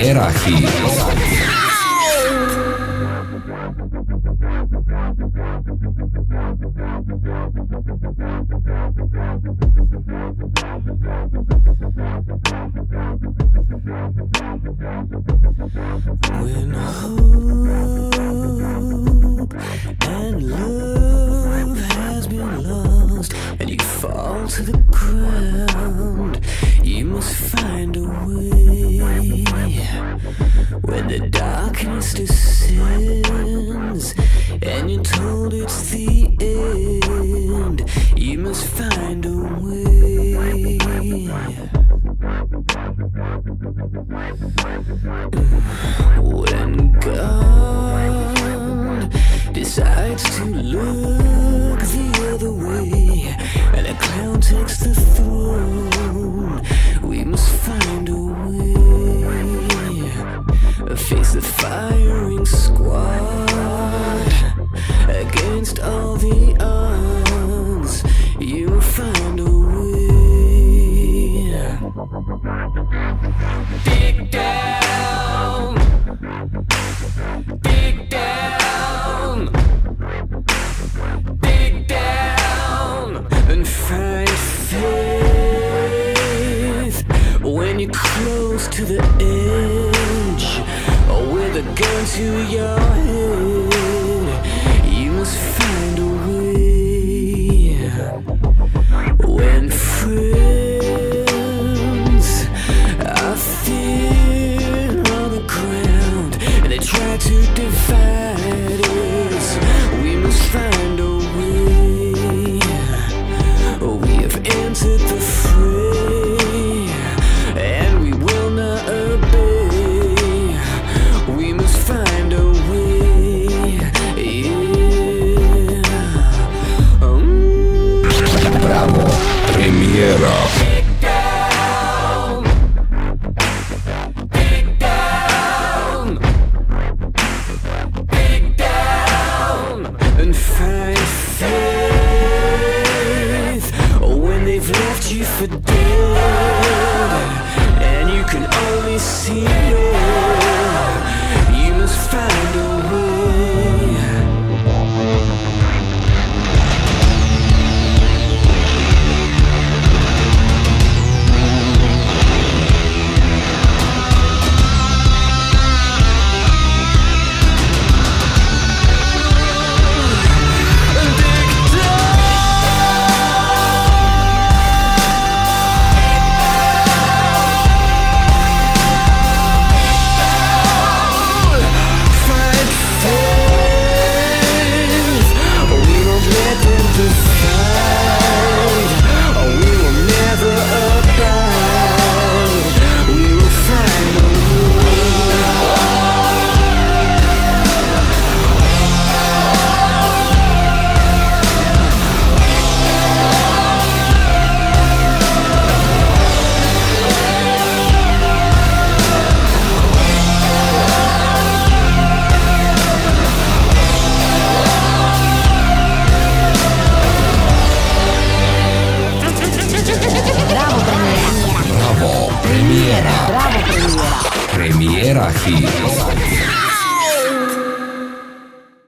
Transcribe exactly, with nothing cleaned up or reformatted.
Era Hit. When hope and love has been lost and you fall to the ground, you must find a way. When the darkness descends and you're told it's the end, you must find a way. When God decides to look the other way and a clown takes the throne, we must find a way. Face the firing squad against all the odds. You will find a way. Dig down, dig down, dig down, and find faith when you're close to the edge, or with a gun to your head. You must find a way. When friends are thin on the ground and they try to divide us, we must find a way. We have entered the fray and we will not obey. We must find a way. Yeah. Mm. Bravo, premiera. Dig down, dig down, dig down, and find faith when they've left you for dead, and you can only see red. You must find a way.